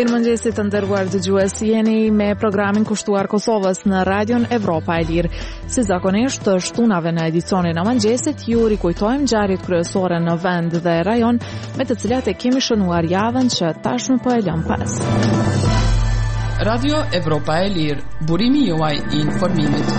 Mirëmëngjesit të nderuar dëgjues, jeni me programin kushtuar Kosovës në Radion Evropa e Lirë. Si zakonisht, shtunave në edicionin e mëngjesit, ju rikujtojmë ngjarjet kryesore në vend dhe rajon, me të cilat e kemi shënuar javën që tashmë po e lëm pas. Radio Evropa e Lirë, burimi juaj I informimit.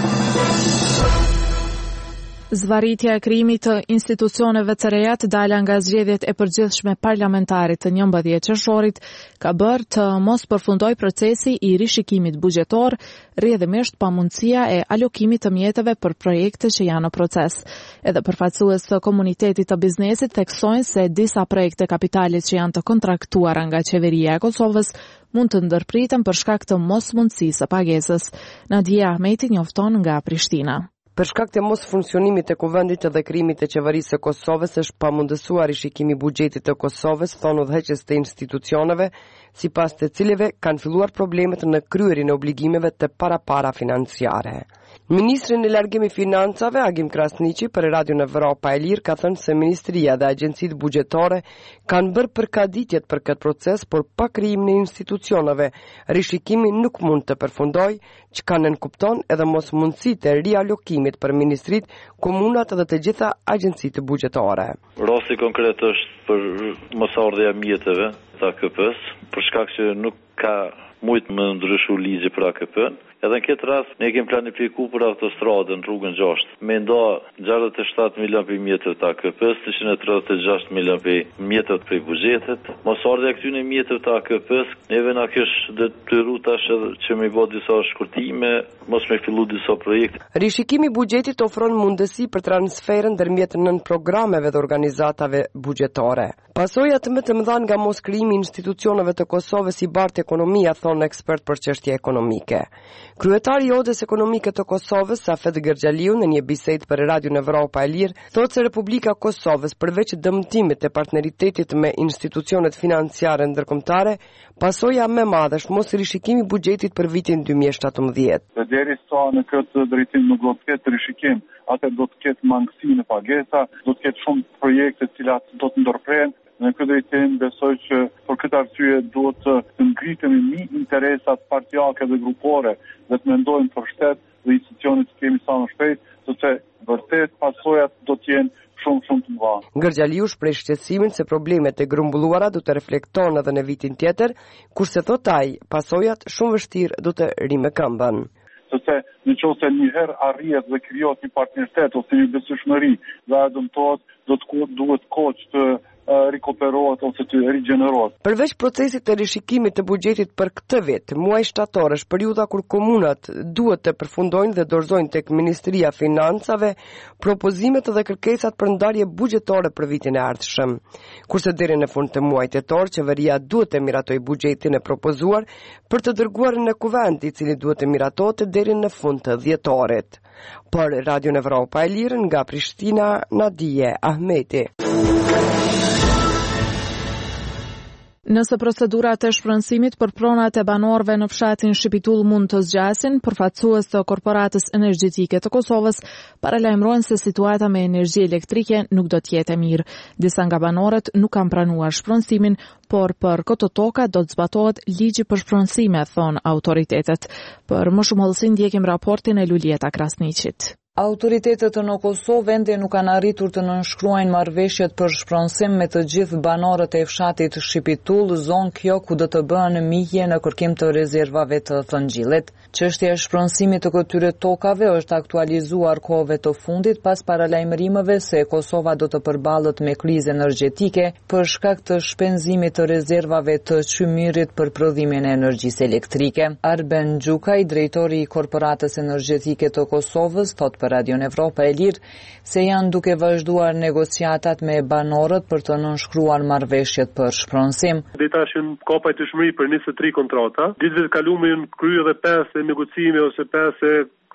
Zvarritja e krijimit të institucioneve të reja të dalë nga zgjedhjet e përgjithshme parlamentare të 11 qershorit ka bërë të mos përfundoj procesi I rishikimit buxhetor, rrjedhimisht pamundësia e alokimit të mjeteve për projekte që janë në proces. Edhe përfaqësues të komunitetit të biznesit theksojnë se disa projekte kapitalit që janë të kontraktuara nga qeveria e Kosovës mund të ndërpriten për shkak të mosmundësisë së pagesës. Nadia Ahmeti njofton nga Prishtina. Për shkak të mos funksionimit të kuvendit dhe krijimit të qeverisë së Kosovës është pamundësuar rishikimi I buxhetit të Kosovës, thonë udhëheqës të institucioneve, sipas të cilëve kanë filluar problemet në kryerjen e obligimeve të para financiare. Ministri në largim I financave, Agim Krasniqi, për Radion Evropa e Lirë, ka thënë se ministria dhe agjencitë buxhetore kanë bërë përgatitjet për këtë proces, por pa krijimin e institucioneve, rishikimi nuk mund të përfundojë, që kanë nënkupton edhe mosmundësitë e rialokimit për ministrit, komunat dhe të gjitha agjencitë buxhetore. Rasti konkret është për mosardhja e mjeteve të AKP-s, për shkak që nuk ka mujt më ndryshu ligji për AKP-n. Edhe në këtë rast, ne kemi planifikuar për autostradën rrugën 6. Me nda 67 milion për mjetëve të AKP-s, 136 milion për mjetëve për buxhetit. Mosardhja këtyre mjetëve të AKP-s, neve na kish detyru tash edhe që me bë disa shkurtime, mos me fillu disa projekte. Rishikimi I buxhetit ofron mundësi për transferën ndërmjet nën programeve dhe organizatave buxhetore. Pasojat më të mëdha nga mos krijimi I institucioneve të Kosovës I bartë ekonomia, thonë ekspert për çështje ekonomike. Kryetari I Odës Ekonomike të Kosovës, Safet Gerxhaliu, në një bisedë për Radion Evropa e Lirë, thotë se Republika e Kosovës, përveç dëmtimit të partneritetit me institucionet financiare ndërkombëtare, pasoja më e madhe është mos rishikimi I buxhetit për vitin 2017. Derisa në këtë drejtim nuk do të ketë rishikim, atë do të ketë mangësi në pagesa, do të ketë shumë projekte të cilat do të ndërprehen. Në këtë drejtim besoj që për këtë arsye duhet të ngritemi mbi interesat partijake dhe grupore dhe të mendojmë për shtet dhe institucionet që kemi sa më shpejt, sepse vërtet pasojat do të jenë shumë të mëdha. Gerxhaliu shpreh shqetësimin se problemet e grumbulluara do të reflektohen edhe në vitin tjetër, kurse thot ai, pasojat shumë vështirë do të rinë këmbën. Sepse nëse një herë arrihet dhe krijohet një partneritet ose një besueshmëri dhe dëmtohet, duhet kohë të rikuperohet ose të rigjenerohet. Përveç procesit të rishikimit të buxhetit për këtë vit, muaji shtator është periudha kur komunat duhet të përfundojnë dhe dorëzojnë tek Ministria e Financave propozimet dhe kërkesat për ndarje buxhetore për vitin e ardhshëm. Kurse deri në fund të muajit tetor, qeveria duhet të miratojë buxhetin e propozuar për të dërguar në kuvend, I cili duhet të miratohet deri në fund të dhjetorit. Për Radion Evropa e Lirë nga Prishtina, Nadia Ahmeti. Nëse procedurat e shpronësimit për pronat e banorëve në fshatin Shqipitull mund të zgjasin, përfaqësues të Korporatës Energjetike të Kosovës paralajmërojnë se situata me energji elektrike nuk do të jetë e mirë. Disa nga banorët nuk kanë pranuar shpronësimin, por për këto toka do të zbatohet ligji për shpronësime, thon autoritetet. Për më shumë hollësi ndjekim raportin e Lulieta Krasniqit. Autoritetet në Kosovë ende nuk kanë arritur të nënshkruajnë marrëveshjet për shpronësim me të gjithë banorët e fshatit Shqipitull, zonë kjo ku do të bëhen mihje në kërkim të rezervave të Thëngjillit. Çështja e shpronësimit të këtyre tokave është aktualizuar kohëve të fundit pas paralajmërimeve se Kosova do të përballet me krizë energjetike për shkak të shpenzimit të rezervave të qymyrit për prodhimin e energjisë elektrike. Arben Gjukaj, drejtori I Korporatës Energjetike të Kosovës, thot për Radion Evropa e Lirë se janë duke vazhduar negociatat me banorët për të nënshkruar marrëveshjet për shpronësim. Dita është ka pajtueshmëri për 23 kontrata. Ditëve të kaluara janë kryer edhe 5 negocime ose 5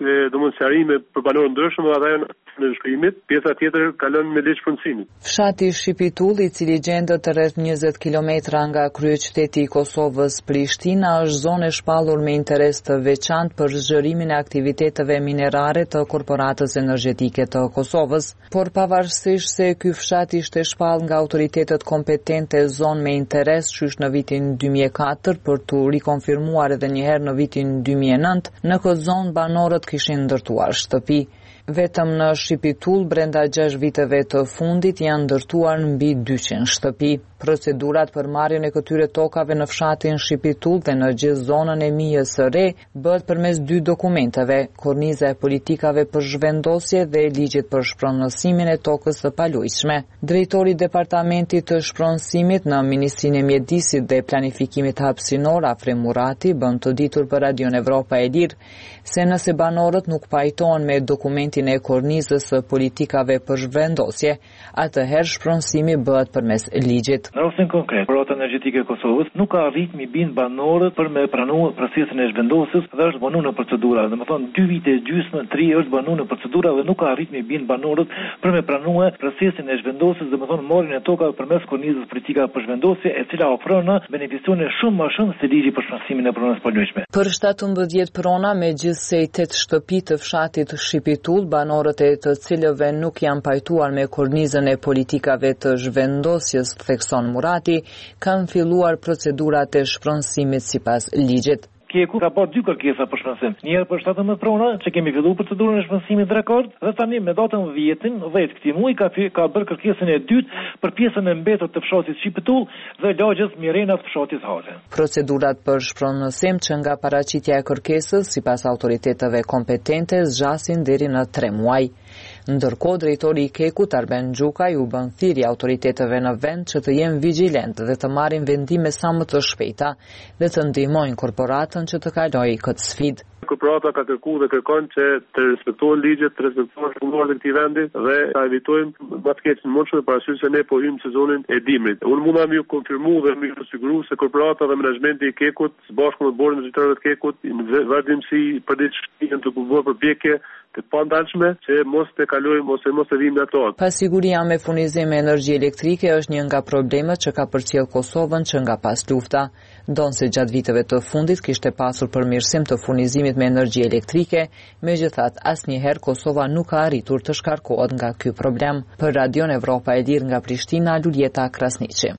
domethënë sqarime për banorë ndryshëm dhe ata janë në shkrimit, pjesa tjetër kalon me ligj punësimit. Fshati Shqipitull, i cili gjendet rreth 20 kilometra nga kryeqyteti i Kosovës Prishtina, është zonë e shpallur me interes të veçantë për zgjerimin e aktiviteteve minerare të korporatës energjetike të Kosovës, por pavarësisht se ky fshat ishte shpallur nga autoritetet kompetente zonë me interes qysh në vitin 2004 për tu rikonfirmuar edhe një herë në vitin 2009, në këtë zonë banorët kishin ndërtuar shtëpi. Vetëm në Shqipitull, brenda 6 viteve të fundit, janë ndërtuar mbi 200 shtëpi. Procedurat për marrjen e këtyre tokave në fshatin Shqipitull dhe në gjithë zonën e Mijës së Re bëhet përmes 2 dokumenteve: korniza e politikave për zhvendosje dhe ligjit për shpronësimin e tokës së palujshme. Drejtori i Departamentit të Shpronësimit në Ministrinë e Mjedisit dhe Planifikimit Hapësinor, Afrim Murati, bën të ditur për Radion Evropa e Lirë se nëse banorët nuk pajtohen me dokumentin e kornizës së politikave për zhvendosje, atëherë shpronësimi bëhet përmes ligjit. Në rastin konkret, Korporata Energjetike e Kosovës nuk ka arrit mi bind banorët për me pranuar procesin e zhvendosjes dhe është banuar në procedura. Domethënë 2 vite gjysmë, 3 është banuar në procedura dhe nuk ka arrit mi bind banorët për me pranuar procesin e zhvendosjes, domethënë marrjen e tokave përmes kornizës politikave për zhvendosje, e cila ofron beneficione shumë më shumë se ligji për shpronësimin e pronës palujshme. Për 17 prona me gjithsej 8 shtëpi të fshatit Shqipitull, banorët e të cilëve nuk janë pajtuar me kornizën e politikave të zhvendosjes, thekson Murati, kanë filluar procedurat e shpronësimit sipas ligjit. Kjeku ka bërë 2 kërkesa për shpronësim. Njëherë për 17 prona, që kemi filluar procedurën e shpronësimit rekord, dhe tani me datën 10 këtij muaji ka bërë kërkesën e dytë për pjesën e mbetur të fshatit Shqipitull dhe lagjës Mirena të fshatit Hale. Procedurat për shpronësim që nga paraqitja e kërkesës sipas autoriteteve kompetente zgjasin deri në 3 muaj. Ndërkohë, drejtori i Kekut, Arben Gjukaj, u bën thirrje autoriteteve në vend që të jenë vigjilentë dhe të marrin vendime sa më të shpejta dhe të ndihmojnë korporatën që të kalojë këtë sfidë. Korporata ka kërkuar dhe kërkon që të respektohen ligjet, të respektohen shëndoret e këtij vendi dhe ta evitojmë më të keq në mundshme parasysh se ne po hyjmë sezonin e dimrit. Unë mund ta konfirmoj dhe më siguroj se korporata dhe menaxhmenti i Kekut së bashku me bordin e drejtorëve të Kekut në vazhdimsi përditshmërinë të bërë përpjekje të pandalshme që mos të kalojmë ose mos të vimë ato. Pasiguria me furnizim me energji elektrike është një nga problemet që ka përcjell Kosovën që nga pas lufta. Ndonse gjatë viteve të fundit kishte pasur përmirësim të furnizimit me energji elektrike, megjithatë asnjëherë Kosova nuk ka arritur të shkarkohet nga ky problem. Për Radion Evropa e Lirë nga Prishtina, Luljeta Krasniqi.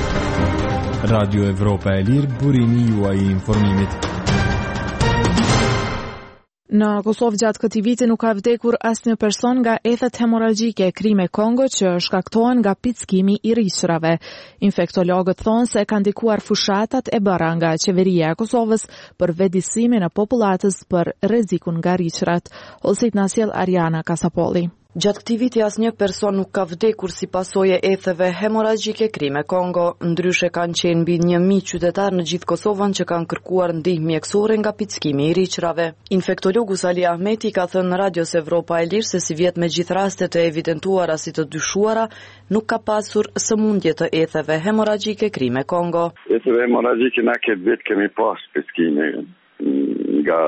Radio Evropa e Lirë, burimi juaj i informimit. Në Kosovë gjatë këtij viti nuk ka vdekur asnjë person nga ethet hemoragjike krime Kongo që shkaktohen nga pickimi i rrishrave. Infektologët thonë se kanë ndikuar fushatat e bëra nga qeveria e Kosovës për vetëdijsimin e popullatës për rrezikun nga rrishrat. Ose na sjell Ariana Kasapolli. Gjatë këtij viti asnjë person nuk ka vdekur si pasojë e etheve hemoragjike krime Kongo. Ndryshe kanë qenë mbi 1000 qytetarë në gjithë Kosovën që kanë kërkuar ndihmë mjekësore nga pickimi i rrishrave. Infektologu Sali Ahmeti ka thënë në Radios Evropa e Lirë se si vjet me gjithë rastet e evidentuara si të dyshuara, nuk ka pasur sëmundje të etheve hemoragjike krime Kongo. Etheve hemoragjike na këtë vit kemi pas pickime nga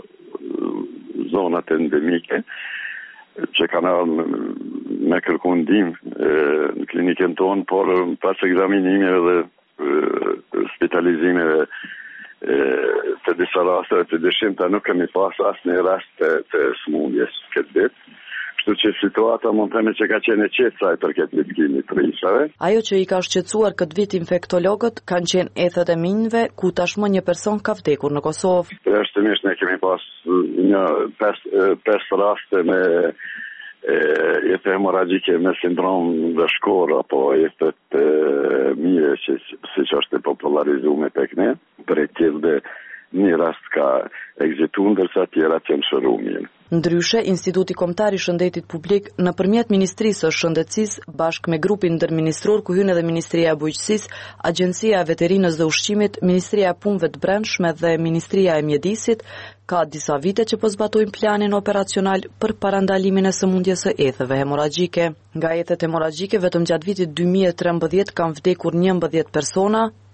zonat endemike që kanë me kërku ndihmë në klinikën tonë, por pas ekzaminimeve dhe spitalizimeve të disa raste të dëshimta nuk kemi pas asnjë rast të sëmundjes këtë vit. Kështu që situata mund të themi që ka qenë e qetë sa i përket pickimit të rrishrave. Ajo që i ka shqetësuar këtë vit infektologët kanë qenë ethet e minjve, ku tashmë një person ka vdekur në Kosovë. Përjashtimisht ne kemi pas një 5 raste me ethë hemoragjike me sindrom dhe shkor apo ethët mire që siç është popularizuar tek ne, për e tillë një rast ka ekzituar ndërsa tjerat janë shëruar. Ndryshe, Instituti Kombëtar i Shëndetit Publik nëpërmjet Ministrisë së Shëndetësisë bashkë me grupin ndërministror ku hyn edhe Ministria e Bujqësisë, Agjencia e Veterinës dhe Ushqimit, Ministria e Punëve të Brendshme dhe Ministria e Mjedisit, ka disa vite që po zbatojnë planin operacional për parandalimin e sëmundjes së ethëve hemoragjike. Nga ethet hemoragjike vetëm gjatë vitit 2013 kanë vdekur 11 persona,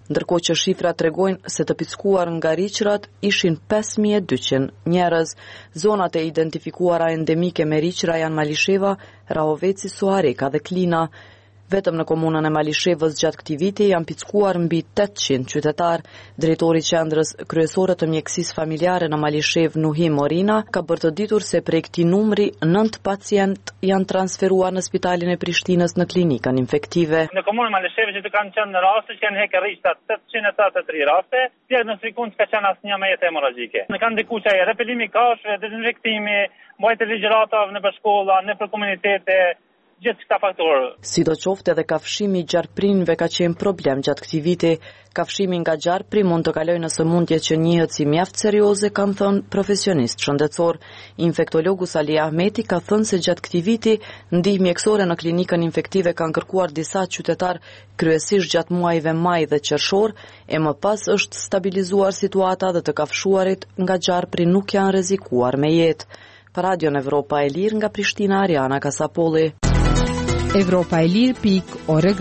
ndërkohë që shifrat tregojnë se të pickuar nga riqrat ishin 5200 njerëz. Zonat e identifikuara endemike me riqra janë Malisheva, Rahoveci, Soareka dhe Klina. Vetëm në komunën e Malishevës gjatë këtij viti janë pickuar mbi 800 qytetar. Drejtori i qendrës kryesore të mjekësisë familjare në Malishev, Nuhi Morina, ka bërë të ditur se prej këtij numri 9 pacient janë transferuar në spitalin e Prishtinës në klinikën infektive. Në komunën e Malishevës që kanë qenë në raste që kanë hequr rishtat 883 raste, diagnostikuar ka qenë asnjë me jetë hemorragjike. Ne kanë ndikuar çaj repelimi kafshëve, dezinfektimi, mbajtja e ligjëratave në shkolla, në komunitete. Gjithë këta faktorë. Sidoqoftë edhe kafshimi i gjarprinëve ka qenë problem gjatë këtij viti. Kafshimi nga gjarpri mund të kalojë në sëmundje që njihet si mjaft serioze, kanë thënë profesionist shëndetësor. Infektologu Sali Ahmeti ka thënë se gjatë këtij viti ndihmë mjekësore në klinikën infektive kanë kërkuar disa qytetar, kryesisht gjatë muajve maj dhe qershor, e më pas është stabilizuar situata dhe të kafshuarit nga gjarpri nuk janë rrezikuar me jetë. Për Radion Evropa e Lirë nga Prishtina, Ariana Kasapolli. Evropaelir.org.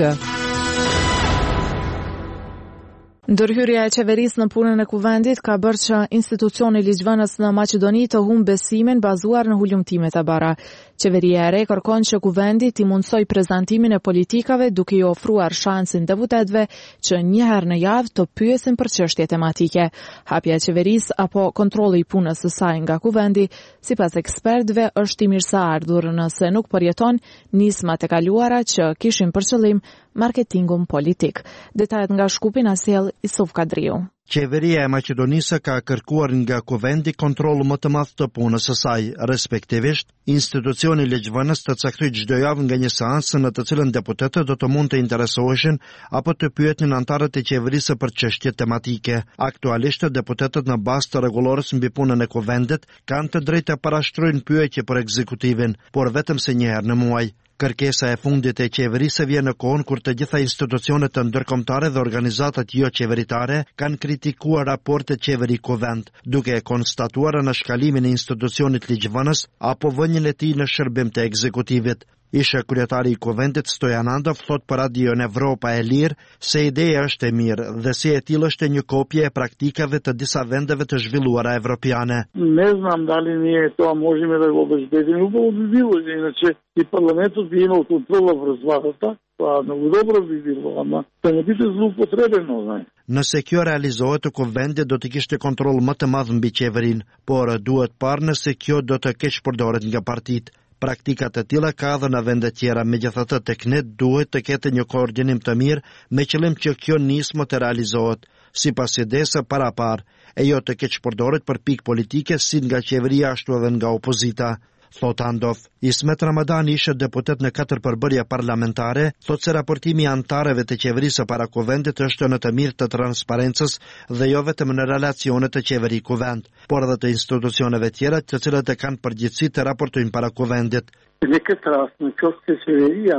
Ndërhyrja e qeverisë në punën e kuvendit ka bërë që institucioni ligjvënës në Maqedoni të humbë besimin bazuar në hulumtimet e bara. Qeveria e re kërkon që kuvendi t'i mundsoj prezantimin e politikave duke i ofruar shansin deputetëve që një herë në javë të pyesin për çështje tematike. Hapja e qeverisë apo kontrolli i punës së saj nga kuvendi, sipas ekspertëve, është i mirëseardhur nëse nuk përjeton nismat e kaluara që kishin për qëllim marketingun politik. Detajet nga Shkupi na sjell Isuf Kadriu. Qeveria e Maqedonisë ka kërkuar nga kuvendi kontroll më të madh të punës së saj, respektivisht institucioni ligjvënës të caktojë çdo javë nga një seancë në të cilën deputetët do të mund të interesoheshin apo të pyetin anëtarët e qeverisë për çështje tematike. Aktualisht deputetët në bazë të rregullores mbi punën e kuvendit kanë të drejtë të parashtrojnë pyetje për ekzekutivin, por vetëm se një herë në muaj. Kërkesa e fundit e qeverisë vjen në kohën kur të gjitha institucionet të ndërkombëtare dhe organizatat jo qeveritare kanë kritikuar raportet qeveri-kuvend, duke konstatuar anashkalimin e institucionit ligjvënës apo vënien e tij në shërbim të ekzekutivit. Ishe kryetari i kuvendit Stojan Andov thot për Radion Evropa e Lirë se ideja është e mirë dhe si e tillë është një kopje e praktikave të disa vendeve të zhvilluara evropiane. Ne znam da li ние това можем да го обезбедим, но би било, иначе и парламентът би имал контрола върху званата. Много добро би било, ама да не биде злоупотребено, знаете. Nëse kjo realizohet, kuvendi do të kishte kontroll më të madh mbi qeverinë, por duhet parë nëse kjo do të keq përdoret nga partitë. Praktikat e tilla ka edhe në vende tjera, megjithatë tek ne duhet të ketë një koordinim të mirë me qëllim që kjo nismë të realizohet, sipas idesë parapar, e jo të keq përdoret për pikë politike si nga qeveria ashtu edhe nga opozita. Thot Andov. Ismet Ramazani ishte deputet në 4 përbërje parlamentare, thot se raportimi i anëtarëve të qeverisë para kuvendit është në të mirë të transparencës dhe jo vetëm në relacionet të qeveri-kuvend, por edhe të institucioneve tjera të cilat e kanë përgjegjësi të raportojnë para kuvendit. Në këtë rast, në qoftë se qeveria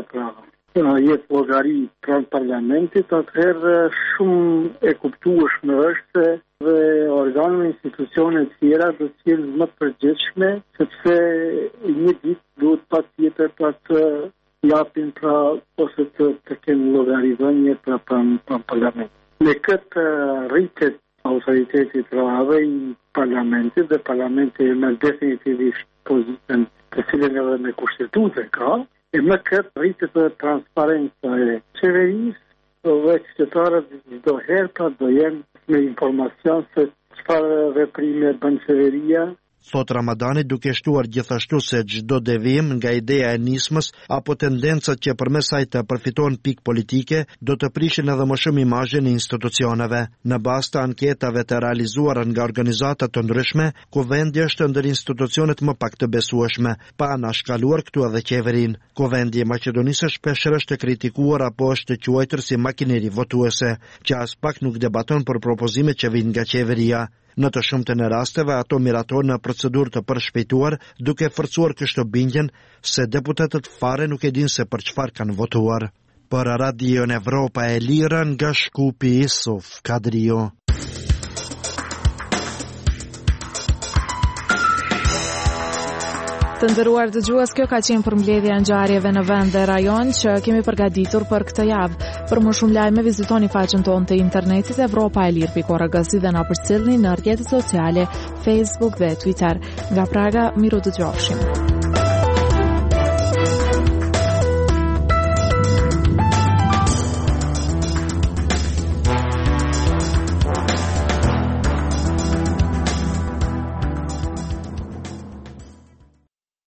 jetë llogari pranë parlamentit, atëherë shumë e kuptueshme është dhe organet institucione tjera do të jenë më të përgjegjshme, sepse një ditë duhet patjetër të japin ose të kenë llogaridhënie pranë parlamentit. Me këtë rritet autoritetit dhe i parlamentit dhe parlamenti me definitivisht pozitën të cilën edhe me kushtetutë ka, e me këtë rritet dhe transparenca e qeverisë dhe qytetarët çdo herë do jenë me informacion se çfarë veprime bën qeveria. Thot Ramadani duke shtuar gjithashtu se çdo devijim nga ideja e nismës apo tendencat që përmes saj të përfitojnë pikë politike do të prishin edhe më shumë imazhin e institucioneve. Në bazë të anketave të realizuara nga organizata të ndryshme, kuvendi është ndër institucionet më pak të besueshme, pa anashkaluar këtu edhe qeverinë. Kuvendi i Maqedonisë shpeshherë është kritikuar apo është quajtur si makineri votuese, që as pak nuk debaton për propozimet që vijnë nga qeveria. Në të shumtën e rasteve ato miratojnë në procedurë të përshpejtuar, duke forcuar kështu bindjen se deputetët fare nuk e dinë se për çfarë kanë votuar. Për Radion Evropa e Lirë nga Shkupi, Isuf Kadriu. Të nderuar dëgjues, kjo ka qenë përmbledhja e ngjarjeve në vend dhe rajon që kemi përgatitur për këtë javë. Për më shumë lajme vizitoni faqen tonë të internetit evropaelir.org dhe na përcjellni në rrjetet sociale Facebook dhe Twitter. Nga Praga, miru dëgjofshim.